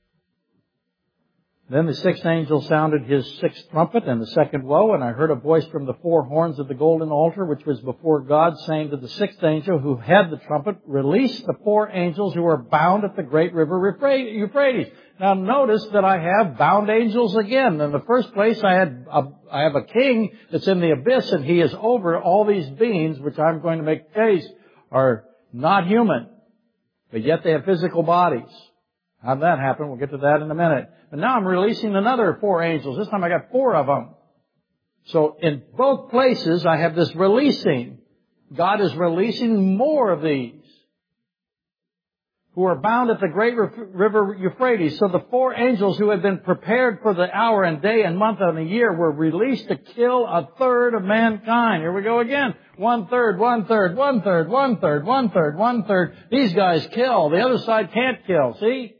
Then the 6th angel sounded his 6th trumpet and the second woe, and I heard a voice from the 4 horns of the golden altar, which was before God, saying to the 6th angel who had the trumpet, release the 4 angels who are bound at the great river Euphrates. Now notice that I have bound angels again. In the first place, I have a king that's in the abyss, and he is over all these beings, which I'm going to make case are not human, but yet they have physical bodies. How'd that happen? We'll get to that in a minute. But now I'm releasing another 4 angels. This time I got 4 of them. So in both places I have this releasing. God is releasing more of these who are bound at the great river Euphrates. So the 4 angels who had been prepared for the hour and day and month and a year were released to kill 1/3 of mankind. Here we go again. 1/3, 1/3, 1/3, 1/3, 1/3, 1/3. These guys kill. The other side can't kill. See?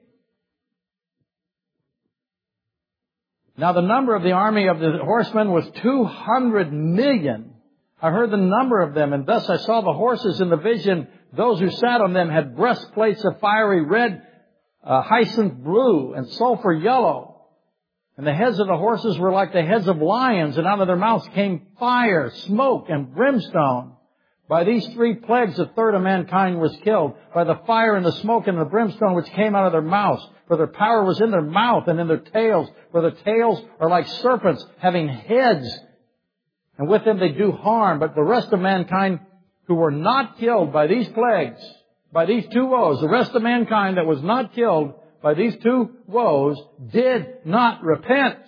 Now the number of the army of the horsemen was 200 million. I heard the number of them, and thus I saw the horses in the vision. Those who sat on them had breastplates of fiery red, hyacinth blue, and sulfur yellow. And the heads of the horses were like the heads of lions, and out of their mouths came fire, smoke, and brimstone. By these 3 plagues, 1/3 of mankind was killed, by the fire and the smoke and the brimstone which came out of their mouths. For their power was in their mouth and in their tails. For their tails are like serpents, having heads. And with them they do harm. But the rest of mankind who were not killed by these plagues, by these 2 woes, the rest of mankind that was not killed by these 2 woes, did not repent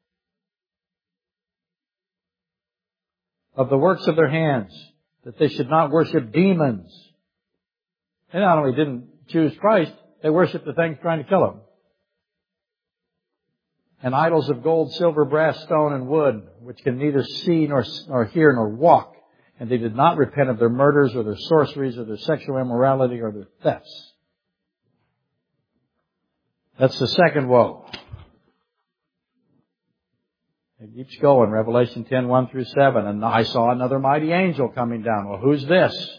of the works of their hands, that they should not worship demons. They not only didn't choose Christ, they worshiped the things trying to kill them. and idols of gold, silver, brass, stone, and wood, which can neither see nor hear nor walk. And they did not repent of their murders or their sorceries or their sexual immorality or their thefts. That's the second woe. It keeps going, Revelation 10, 1 through 7. And I saw another mighty angel coming down. Well, who's this?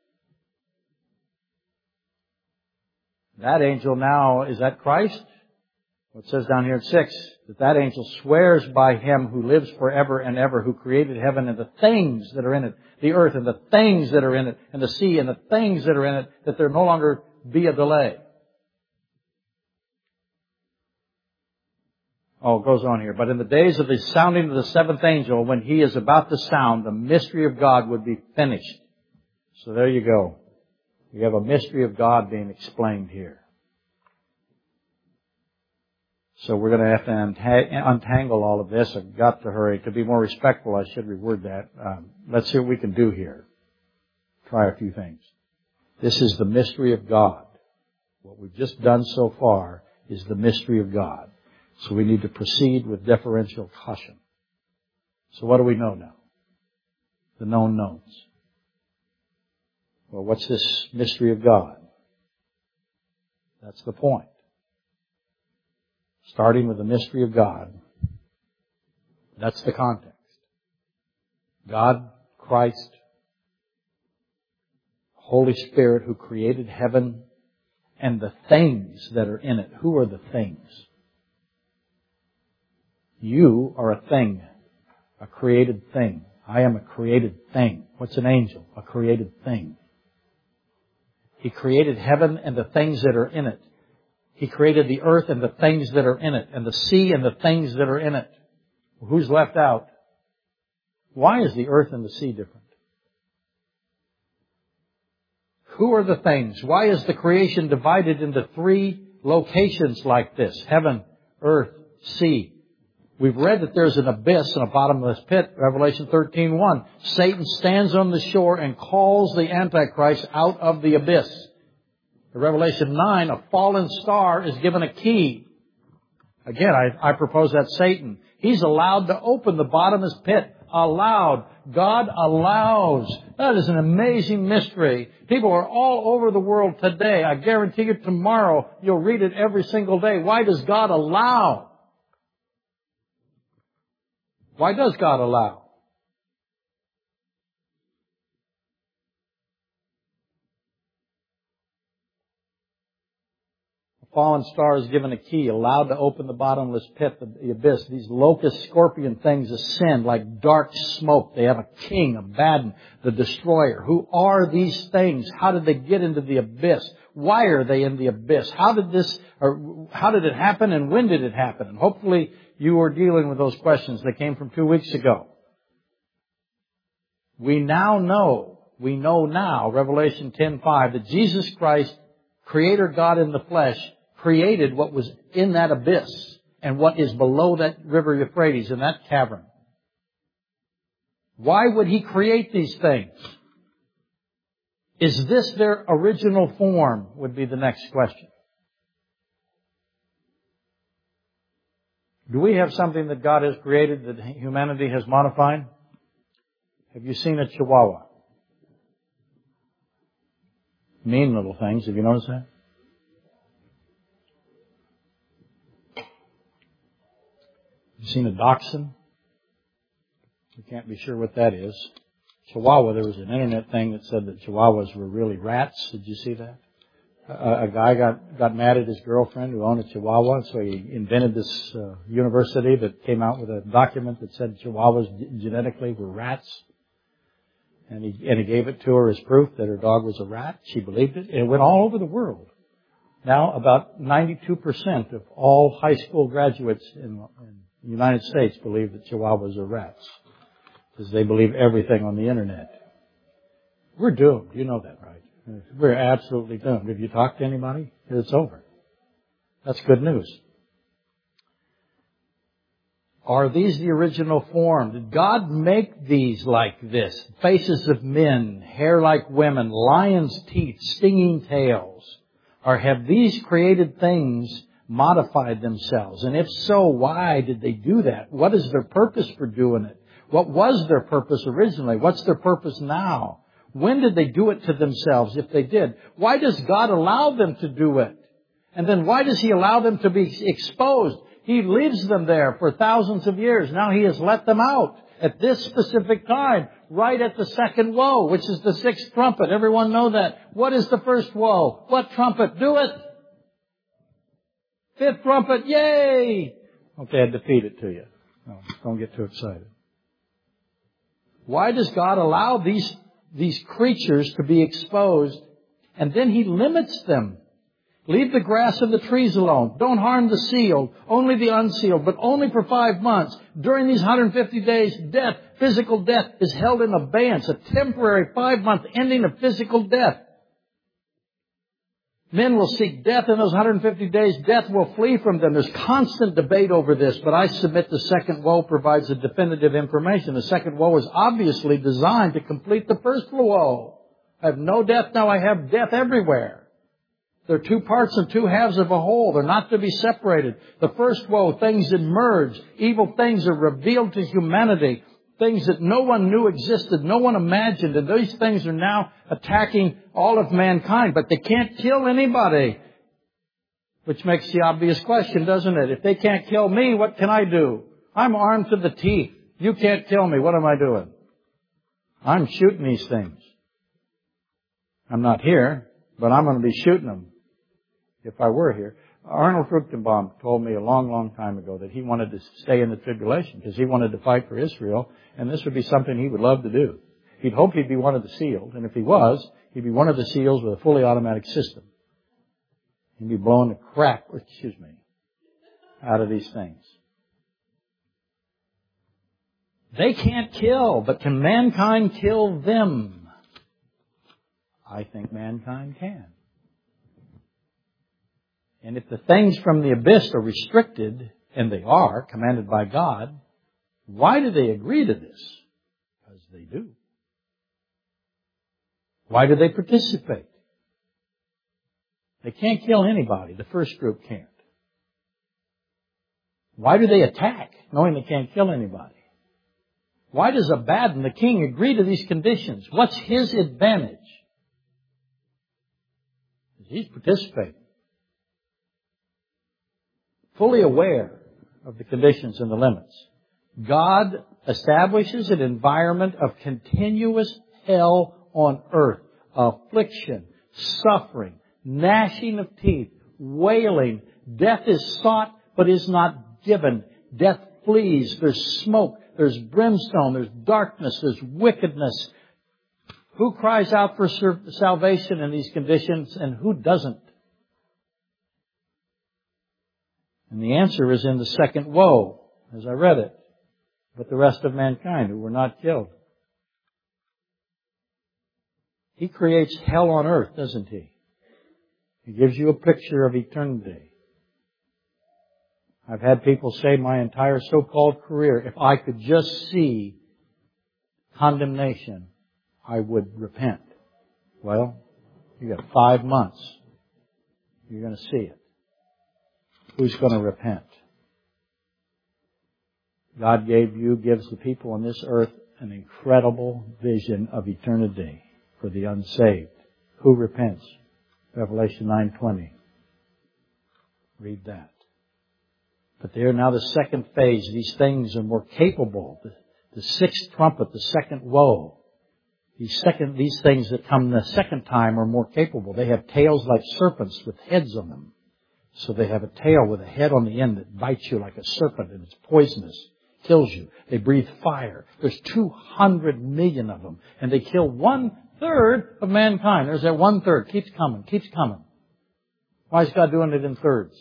That angel now, is that Christ? Well, it says down here in 6, that angel swears by Him who lives forever and ever, who created heaven and the things that are in it, the earth and the things that are in it, and the sea and the things that are in it, that there no longer be a delay. Oh, it goes on here. But in the days of the sounding of the seventh angel, when he is about to sound, the mystery of God would be finished. So there you go. We have a mystery of God being explained here. So we're going to have to untangle all of this. I've got to hurry. To be more respectful, I should reword that. Let's see what we can do here. Try a few things. This is the mystery of God. What we've just done so far is the mystery of God. So we need to proceed with deferential caution. So what do we know now? The known knowns. Well, what's this mystery of God? That's the point. Starting with the mystery of God. That's the context. God, Christ, Holy Spirit who created heaven and the things that are in it. Who are the things? You are a thing, a created thing. I am a created thing. What's an angel? A created thing. He created heaven and the things that are in it. He created the earth and the things that are in it, and the sea and the things that are in it. Who's left out? Why is the earth and the sea different? Who are the things? Why is the creation divided into three locations like this? Heaven, earth, sea. We've read that there's an abyss and a bottomless pit, Revelation 13:1. Satan stands on the shore and calls the Antichrist out of the abyss. In Revelation 9, a fallen star is given a key. Again, I propose that's Satan. He's allowed to open the bottomless pit. Allowed. God allows. That is an amazing mystery. People are all over the world today. I guarantee you tomorrow you'll read it every single day. Why does God allow? Why does God allow? A fallen star is given a key, allowed to open the bottomless pit, the abyss. These locust scorpion things ascend like dark smoke. They have a king, Abaddon, the destroyer. Who are these things? How did they get into the abyss? Why are they in the abyss? How did it happen and when did it happen? And hopefully you are dealing with those questions that came from 2 weeks ago. We know now, Revelation 10:5, that Jesus Christ, Creator God in the flesh, created what was in that abyss and what is below that river Euphrates, in that cavern. Why would He create these things? Is this their original form, would be the next question. Do we have something that God has created that humanity has modified? Have you seen a chihuahua? Mean little things. Have you noticed that? Have you seen a dachshund? You can't be sure what that is. Chihuahua, there was an internet thing that said that chihuahuas were really rats. Did you see that? A guy got mad at his girlfriend who owned a chihuahua, so he invented this university that came out with a document that said chihuahuas genetically were rats. And he gave it to her as proof that her dog was a rat. She believed it. And it went all over the world. Now about 92% of all high school graduates in the United States believe that chihuahuas are rats. Because they believe everything on the internet. We're doomed. You know that, right? We're absolutely doomed. Have you talked to anybody? It's over. That's good news. Are these the original form? Did God make these like this? Faces of men, hair like women, lions' teeth, stinging tails. Or have these created things modified themselves? And if so, why did they do that? What is their purpose for doing it? What was their purpose originally? What's their purpose now? When did they do it to themselves, if they did? Why does God allow them to do it? And then why does He allow them to be exposed? He leaves them there for thousands of years. Now He has let them out at this specific time, right at the second woe, which is the sixth trumpet. Everyone know that. What is the first woe? What trumpet? Do it. Fifth trumpet. Yay! Okay, I defeat it to you. No, don't get too excited. Why does God allow these creatures to be exposed, and then He limits them? Leave the grass and the trees alone. Don't harm the sealed, only the unsealed, but only for 5 months. During these 150 days, death, physical death, is held in abeyance, a temporary 5-month ending of physical death. Men will seek death in those 150 days. Death will flee from them. There's constant debate over this, but I submit the second woe provides the definitive information. The second woe is obviously designed to complete the first woe. I have no death, now I have death everywhere. They're two parts and two halves of a whole. They're not to be separated. The first woe, things emerge. Evil things are revealed to humanity. Things that no one knew existed, no one imagined. And these things are now attacking all of mankind. But they can't kill anybody. Which makes the obvious question, doesn't it? If they can't kill me, what can I do? I'm armed to the teeth. You can't kill me. What am I doing? I'm shooting these things. I'm not here, but I'm going to be shooting them. If I were here. Arnold Fruchtenbaum told me a long, long time ago that he wanted to stay in the tribulation because he wanted to fight for Israel, and this would be something he would love to do. He'd hope he'd be one of the sealed, and if he was, he'd be one of the seals with a fully automatic system. He'd be blowing the crap, out of these things. They can't kill, but can mankind kill them? I think mankind can. And if the things from the abyss are restricted, and they are, commanded by God, why do they agree to this? Because they do. Why do they participate? They can't kill anybody. The first group can't. Why do they attack, knowing they can't kill anybody? Why does Abaddon, the king, agree to these conditions? What's his advantage? He's participating. Fully aware of the conditions and the limits. God establishes an environment of continuous hell on earth. Affliction, suffering, gnashing of teeth, wailing. Death is sought but is not given. Death flees. There's smoke. There's brimstone. There's darkness. There's wickedness. Who cries out for salvation in these conditions and who doesn't? And the answer is in the second woe, as I read it. But the rest of mankind who were not killed. He creates hell on earth, doesn't He? He gives you a picture of eternity. I've had people say my entire so-called career, if I could just see condemnation, I would repent. Well, you got 5 months. You're going to see it. Who's going to repent? God gives the people on this earth an incredible vision of eternity for the unsaved. Who repents? Revelation 9:20. Read that. But there now the second phase. These things are more capable. The sixth trumpet, the second woe. These things that come the second time are more capable. They have tails like serpents with heads on them. So they have a tail with a head on the end that bites you like a serpent and it's poisonous. Kills you. They breathe fire. There's 200 million of them. And they kill 1/3 of mankind. There's that 1/3. Keeps coming. Why is God doing it in thirds?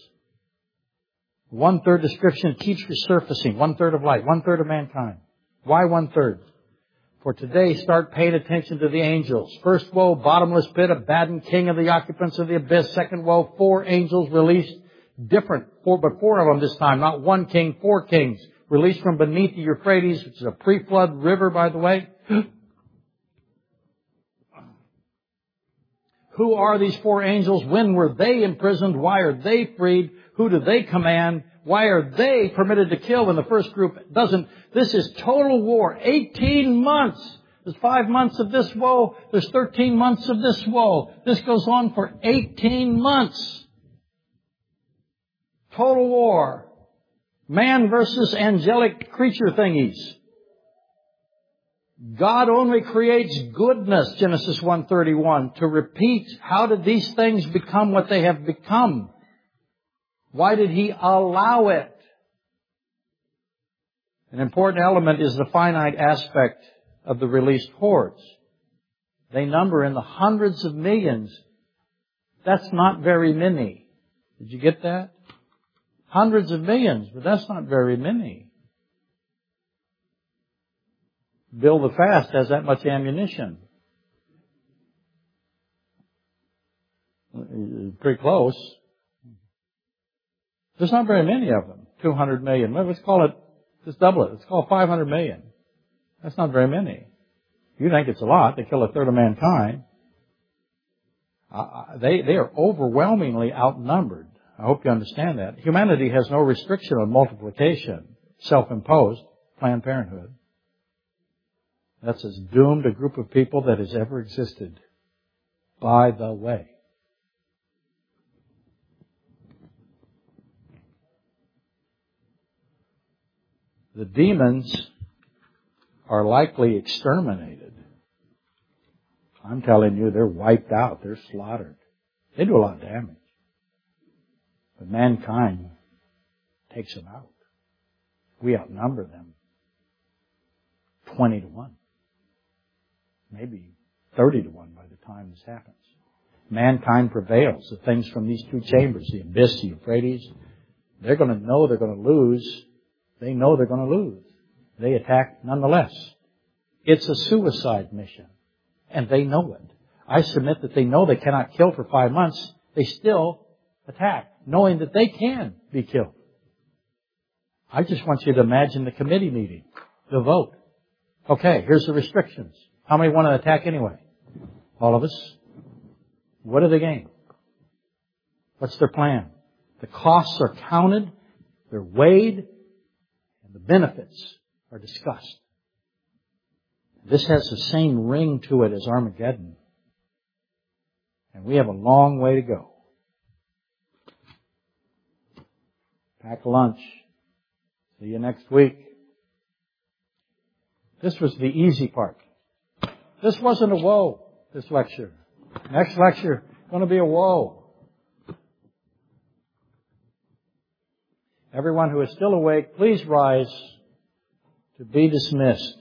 1/3 description keeps resurfacing. 1/3 of light. 1/3 of mankind. Why 1/3? For today, start paying attention to the angels. First woe, bottomless pit, Abaddon, king of the occupants of the abyss. Second woe, 4 angels released. Different, but 4 of them this time. Not 1 king, 4 kings. Released from beneath the Euphrates, which is a pre-flood river, by the way. Who are these four angels? When were they imprisoned? Why are they freed? Who do they command? Why are they permitted to kill when the first group doesn't? This is total war. 18 months. There's 5 months of this woe. There's 13 months of this woe. This goes on for 18 months. Total war. Man versus angelic creature thingies. God only creates goodness, Genesis 1:31, to repeat how did these things become what they have become? Why did He allow it? An important element is the finite aspect of the released hordes. They number in the hundreds of millions. That's not very many. Did you get that? Hundreds of millions, but that's not very many. Bill the Fast has that much ammunition. Pretty close. There's not very many of them. 200 million. Well, let's call it, just double it. Let's call it 500 million. That's not very many. You think it's a lot. They kill a third of mankind. They are overwhelmingly outnumbered. I hope you understand that. Humanity has no restriction on multiplication. Self-imposed. Planned Parenthood. That's as doomed a group of people that has ever existed. By the way. The demons are likely exterminated. I'm telling you, they're wiped out. They're slaughtered. They do a lot of damage. But mankind takes them out. We outnumber them 20 to 1. Maybe 30 to 1 by the time this happens. Mankind prevails. The things from these two chambers, the abyss, the Euphrates, they're going to know they're going to lose. They know they're going to lose. They attack nonetheless. It's a suicide mission. And they know it. I submit that they know they cannot kill for 5 months. They still attack, knowing that they can be killed. I just want you to imagine the committee meeting, the vote. Okay, here's the restrictions. How many want to attack anyway? All of us. What do they gain? What's their plan? The costs are counted, they're weighed, and the benefits are discussed. This has the same ring to it as Armageddon. And we have a long way to go. Pack a lunch. See you next week. This was the easy part. This wasn't a woe, this lecture. Next lecture, going to be a woe. Everyone who is still awake, please rise to be dismissed.